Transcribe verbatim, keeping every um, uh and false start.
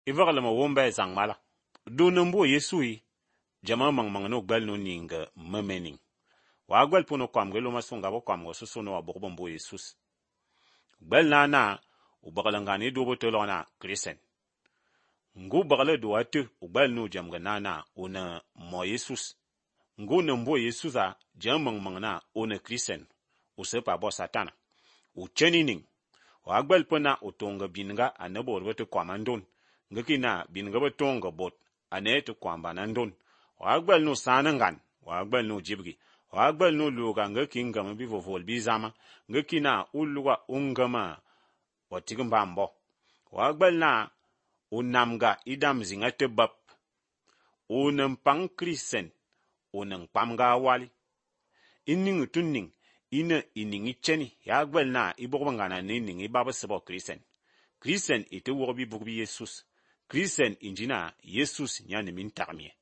Ivagalama womba zang mala. Dunumbu Yesui, jama mang mang no gbel no ninga mamening. Wa gbel puno kwam gelo masunga bo kwam go susu no abogbo mbo Jesus. Gbel na na ubagalangani do botolona Kristen. Ngu bagale do atu ugbel no jamga na na una mo Jesus. Ngu numbo Yesusa jam mang mang na una Kristen. Usepa bo satana. U chenining. Wa gbel puna utonga binga anabo wote kwamandon. Ngakina binga botonga bot ane to kwamba nandon. Wa gbel no sanangan. Wa gbel no jibgi. Wa gbel no luga ngaki ngama bi vovol bi zama. Ngakina uluwa ungama watigambambo. Wa gbel na unamga idam zinga tebab. Unampang Kristen. Unampamga wali. Ining tuning. Ina iningi cheni ya gbel na ibogwangana ne ningi baba sebo Kristen. Kristen ite wobi bugbi Jesus. Kristen injina Jesus nyane min tarmie.